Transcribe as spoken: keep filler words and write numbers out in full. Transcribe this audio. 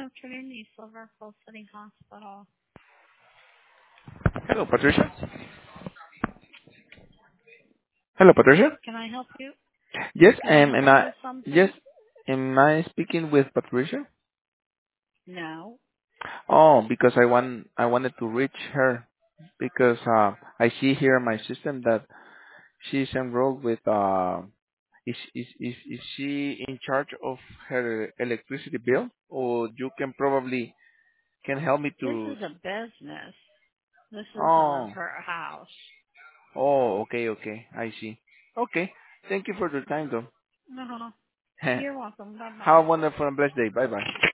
afternoon, East Liverpool City Hospital. Hello, Patricia. Hello, Patricia. Can I help you? Yes, Can I um, help am you I? with Yes, something? am I speaking with Patricia? No. Oh, because I want I wanted to reach her because uh, I see here in my system that she's enrolled with uh, is is is is she in charge of her electricity bill, or you can probably can help me This to? is a business. This isn't Oh, her house. oh, okay, okay, I see. Okay, thank you for your time, though. No. You're welcome. Bye Have bye. a wonderful and blessed day. Bye bye.